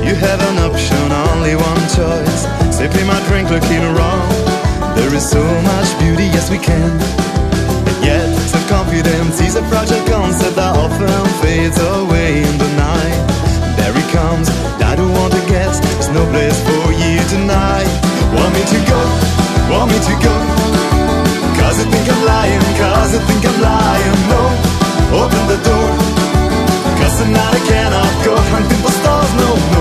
You have an option, only one choice. Simply my drink looking around. There is so much beauty, yes we can. And yet, self-confidence is a fragile concept that often fades away in the night. There he comes, I don't want to guess. There's no place for you tonight. Want me to go, want me to go. Cause you think I'm lying, cause you think I'm lying. No, open the door. Cause tonight I cannot go hunting for stars, no, no.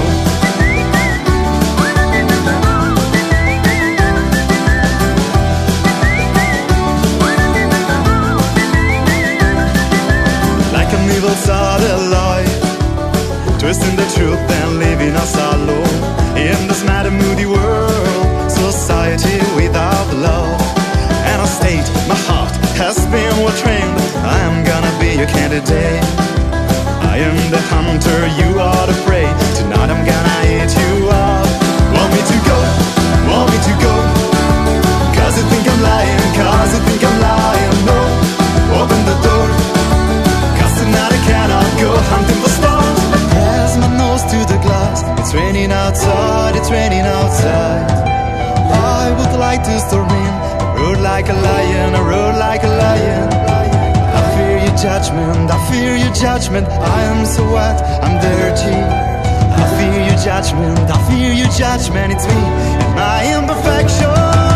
Like an evil satellite, twisting the truth and leaving us alone. In this mad and moody world, society without love. And a state, my heart has been well trained. I am gonna be your candidate. I am the hunter, you are the prey. Tonight I'm gonna eat you up. Want me to go, want me to go. Cause you think I'm lying, cause you think I'm lying. No, open the door. Cause tonight I cannot go hunting for stars. I press my nose to the glass. It's raining outside, it's raining outside. I would like to storm in. I rode like a lion, I rode like a lion. I fear your judgment, I fear your judgment. I am so wet, I'm dirty. I fear your judgment, I fear your judgment. It's me and my imperfection.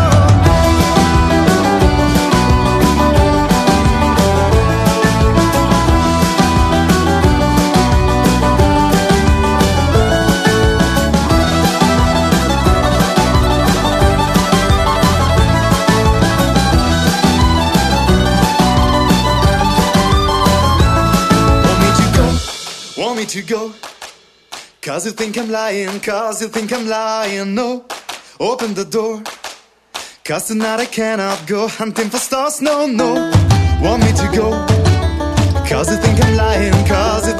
To go, cause you think I'm lying, cause you think I'm lying. No, open the door. Cause tonight I cannot go hunting for stars. No, no, want me to go. Cause you think I'm lying, cause you